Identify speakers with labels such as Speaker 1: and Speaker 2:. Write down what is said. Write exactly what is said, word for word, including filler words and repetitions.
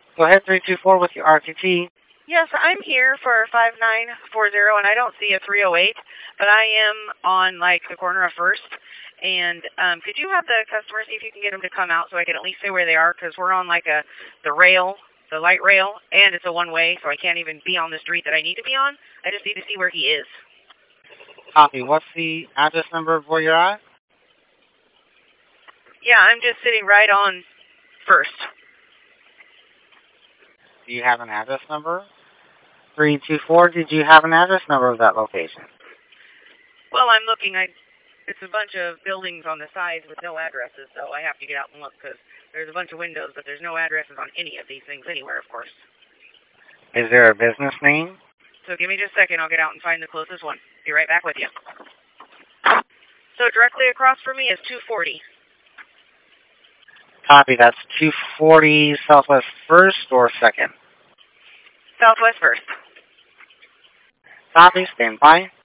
Speaker 1: Go ahead, three two four with your R T T.
Speaker 2: Yes, I'm here for five nine four zero, and I don't see a three oh eight, but I am on, like, the corner of First. And um, could you have the customer see if you can get them to come out so I can at least say where they are? Because we're on, like, a the rail, the light rail, and it's a one-way, so I can't even be on the street that I need to be on. I just need to see where he is.
Speaker 1: Copy. What's the address number of where you're at?
Speaker 2: Yeah, I'm just sitting right on First.
Speaker 1: Do you have an address number? three two four, did you have an address number of that location?
Speaker 2: Well, I'm looking. I, it's a bunch of buildings on the sides with no addresses, so I have to get out and look because there's a bunch of windows, but there's no addresses on any of these things anywhere, of course.
Speaker 1: Is there a business name?
Speaker 2: So give me just a second. I'll get out and find the closest one. Be right back with you. So directly across from me is two forty.
Speaker 1: Copy. That's two forty Southwest First or Second?
Speaker 2: Southwest First.
Speaker 1: Copy. Stand by.